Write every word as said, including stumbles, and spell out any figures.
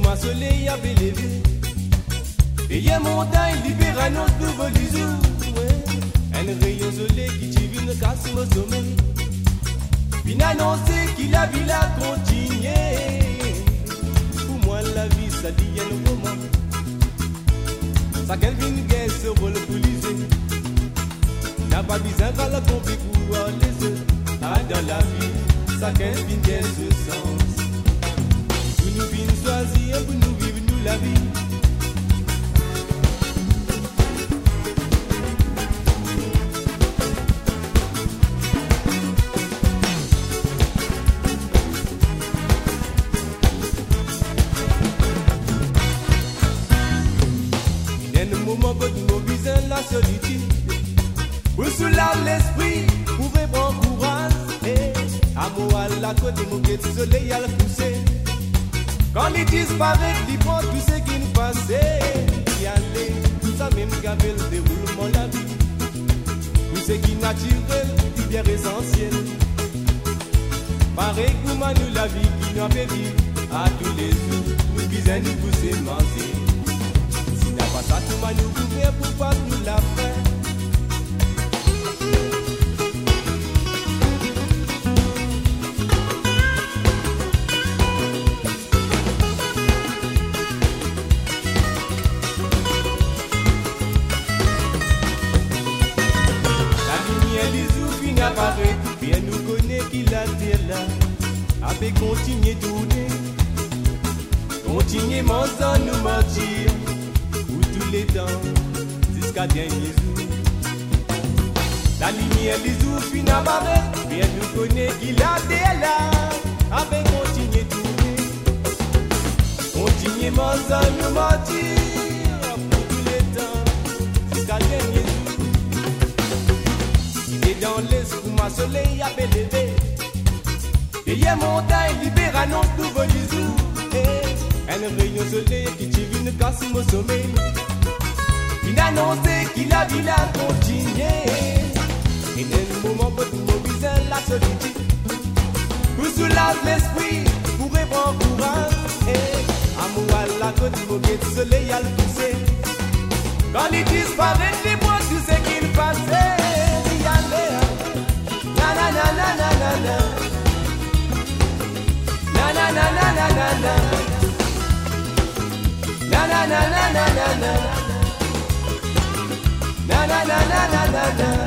ma soleil a bélevé. Veillez montagne, libère notre nouveau lisou. Un rayon soleil qui tire une casse au sommet. Puis annoncer qu'il a vu la continuer. Pour moi la vie ça dit un moment. Ça qu'elle vient guère se rôle pour liser. N'a pas besoin qu'à la compris pour les œufs. Ah dans la vie, ça qu'elle vient guère ce sens. Pour nous vivre choisir, pour nous vivre nous la vie. La solitude pour soulager l'esprit, pour prendre courage. Et amour à la côte, mon guet soleil à la poussée. Quand il disparaît, il prend tout ce qui nous passait. Y aller, tout ça même qu'avait le déroulement de la vie. Tout ce qui est naturel, qui est bien essentiel. Pareil pour nous la vie qui nous a fait vivre. À tous les jours, nous disons nous pousser manger. Pas ça tout m'a nous couvert pour pas nous la faire. La lumière des oufines apparaît, bien nous connaît qu'il a terre là. Avec continuer tourner, continuer mentant nous mentir. Les temps, jusqu'à dernier jour. La lumière des jours finit à barrer, bien nous connaît qu'il a des là, avec continuer tourner, continuer mentant nous mentir, pour tous les temps, jusqu'à dernier jour. Et dans l'esprit, ma soleil a bélevé, et y'a montagne, libère notre nouveau jour. Un rayon soleil qui tire une casse au sommet. Il annonçait qu'il a vu la continuer. Et dans le moment où nous mobilisons la solitude, pour soulager l'esprit, pour répondre courage. Et amour à la côte, mon guet soleil à le pousser. Quand il disparaît, les bois, tout ce qu'il passait. Il y allait. Na na na na na na na. Na na na na na na na. Na na na na na na na. Na na na na na na na.